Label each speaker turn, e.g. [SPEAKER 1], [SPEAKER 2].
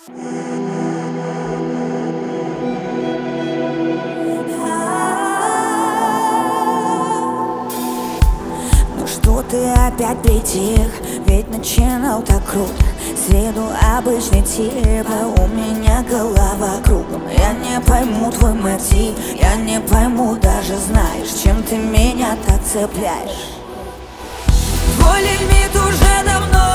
[SPEAKER 1] Ну что ты опять притих? Ведь начинал так круто. С виду обычный тип, а у меня голова кругом. Я не пойму твой мотив, я не пойму, даже знаешь, чем ты меня так цепляешь. Твой лимит уже давно